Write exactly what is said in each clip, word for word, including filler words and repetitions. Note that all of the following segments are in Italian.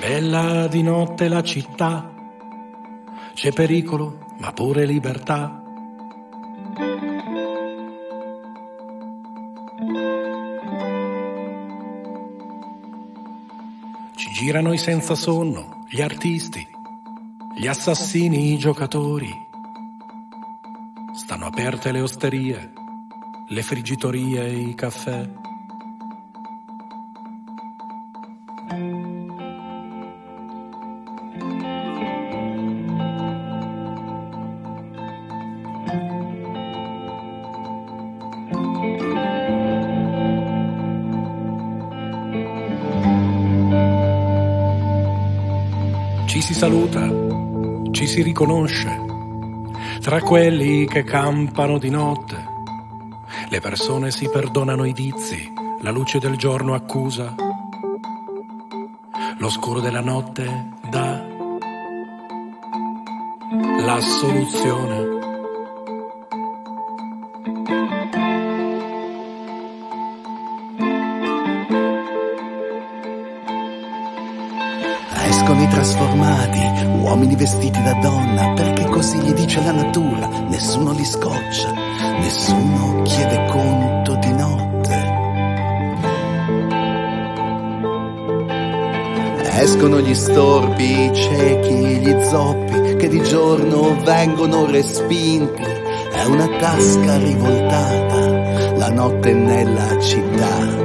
Bella di notte la città, c'è pericolo ma pure libertà. Ci girano i senza sonno, gli artisti, gli assassini, i giocatori. Stanno aperte le osterie, le friggitorie e i caffè. Ci si saluta, ci si riconosce, tra quelli che campano di notte. Le persone si perdonano i vizi, la luce del giorno accusa, l'oscuro della notte dà la soluzione. Escono i trasformati, uomini vestiti da donna, perché così gli dice la natura, nessuno li scoccia, nessuno chiede conto di notte. Escono gli storpi, i ciechi, gli zoppi, che di giorno vengono respinti, è una tasca rivoltata, la notte nella città.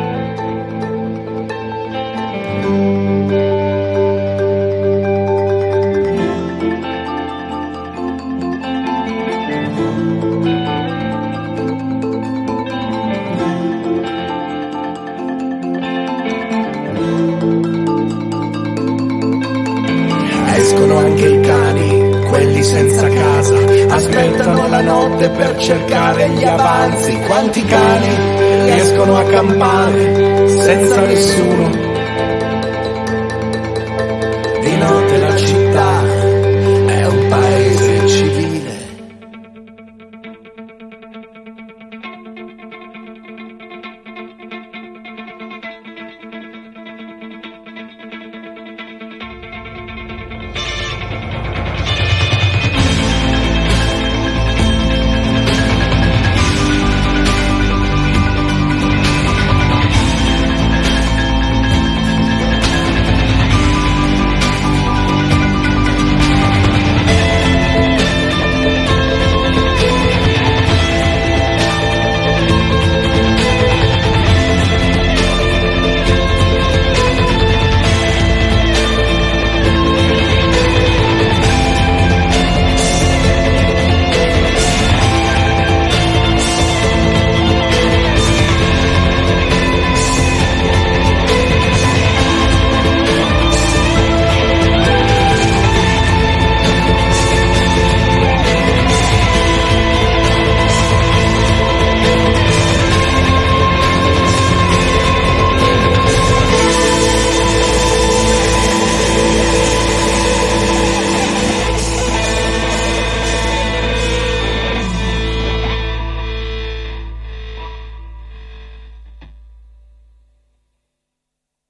Escono anche i cani, quelli senza casa, aspettano la notte per cercare gli avanzi. Quanti cani riescono a campare senza nessuno